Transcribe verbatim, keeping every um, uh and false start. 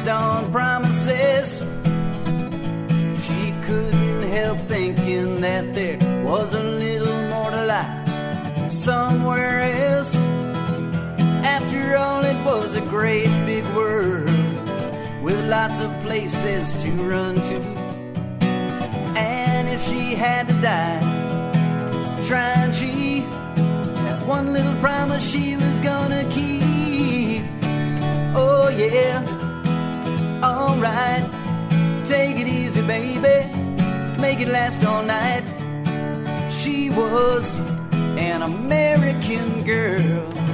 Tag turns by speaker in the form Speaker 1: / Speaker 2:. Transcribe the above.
Speaker 1: based on promises. She couldn't help thinking that there was a little more to life somewhere else. After all, it was a great big world with lots of places to run to. And if she had to die trying, she had one little promise she was gonna keep. Oh yeah, alright, take it easy baby, make it last all night. She was an American girl.